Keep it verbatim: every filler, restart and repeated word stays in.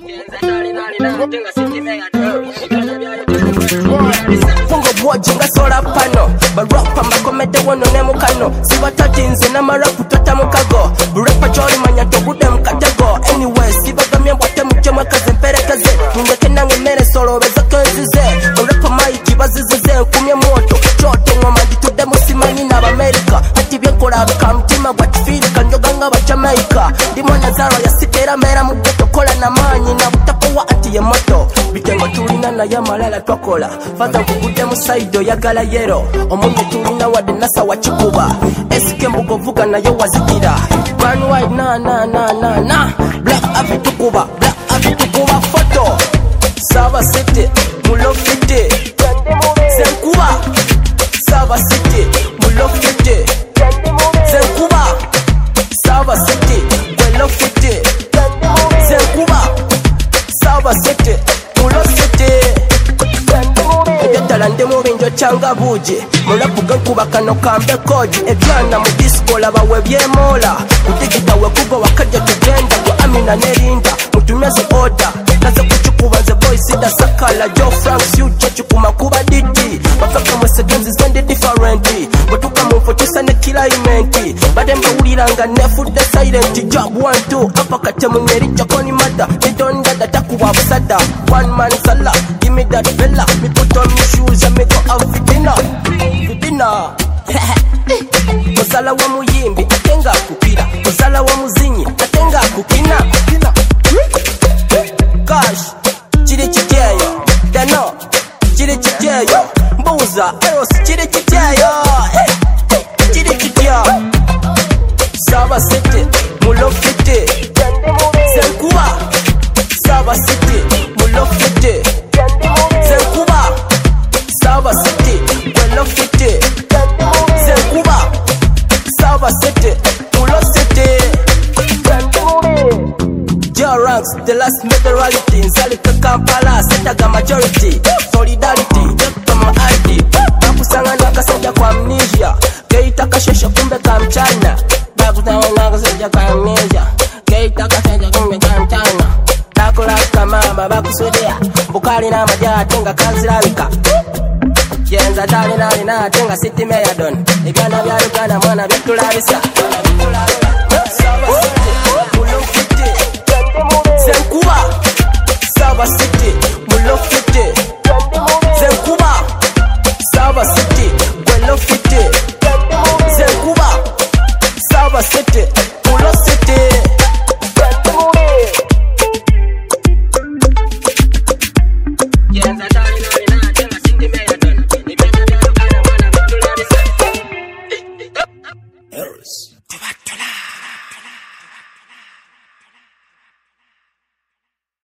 Fungo bwojinga sola pano barapa makomede wono ne mukano sibatati nze namarapu tota mukago burapa chori manya togude mukatego anyway sibagamye bwate mujema kaze mperekaze ngeke nange mere solo beza kenzize burapa mai kibazizize kumye moto choto ngoma nditude musimani na America ati byekola bakamtima bwatfiri kanjoganga ba Jamaica ndimona zaro ya sitera mera mugeto kola na manyi na butapowa ati ye moto bitengo tulina na yamalala twakola fadha kugude musaido yagala yero omunye tulina wade nasa wachikuba esike mbugovuga nayo wazikira run wide na na na na na black afitukuba black afitukuba photo Sava City mulo fite Zenkuba Sava City mulo fite Zenkuba Sava City mulo fite Zenkuba Sava City mulo fite Yatala ndemo binjo changa buji mulapuga nkuba kano kambe koji ebyana mu disco labawe byemola kutikita we kugo wakaje tugenda kwa Amina nerinda mutumyaze order naze kuchikuba ze boy sida sakala Joe Franks you judge kuma kuba didi bafaka mu seconds is very different batuka mu fotosa ne kilaimenti bademba uliranga nefu the silent job one two apakate mu ngeri chakoni mada ndonda datakuwa busada one man sala give me that fella me put on my shoes and me go out for dinner for dinner Musala wa muyimbi atenga kukira musala wa muzinyi atenga kukina Gosh chiri chiteyo dano chiri chiteyo mbuza eros chiri chiteyo chiri chiteyo Sava City mulo fite Zenkuba Sava City mulo fite Zenkuba Sava City mulo fite Zenkuba Sava City mulo fite Joranks the last majority Nzalika Kampala setaga majority Solidarity kama I D Bakusangana kasajja kwa amnesia Keita kashesha kumbe kamchana Bakusangana kasajja kwa amnesia Keita kasajja kumbe kamchana Takula kamamba bakusudia Bukali na majati nga kanzirabika Yenza tali nali na tenga city mayadon Igana bya Uganda mwana bitulabisa Sava City mulo fite Zenkuba Sava City